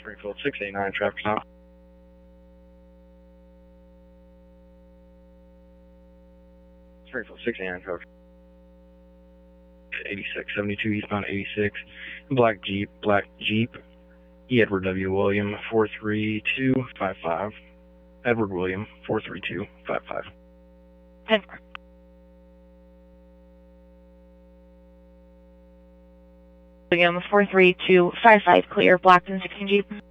Springfield 689, traffic stop. Springfield 689, traffic. 8672 eastbound 86, black Jeep, E. Edward W. William 43255. Edward William 43255. 10-4. William 43255, clear, black and 16 Jeep.